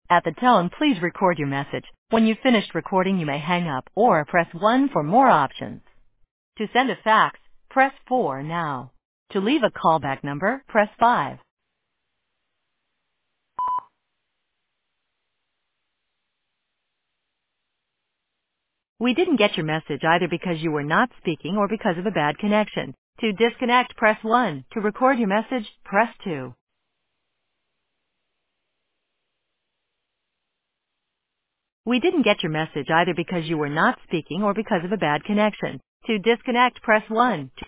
At the tone, please record your message. When you've finished recording, you may hang up or press 1 for more options. To send a fax, press 4 now. To leave a callback number, press 5. We didn't get your message either because you were not speaking or because of a bad connection. To disconnect, press 1. To record your message, press 2. We didn't get your message either because you were not speaking or because of a bad connection. To disconnect, press 1.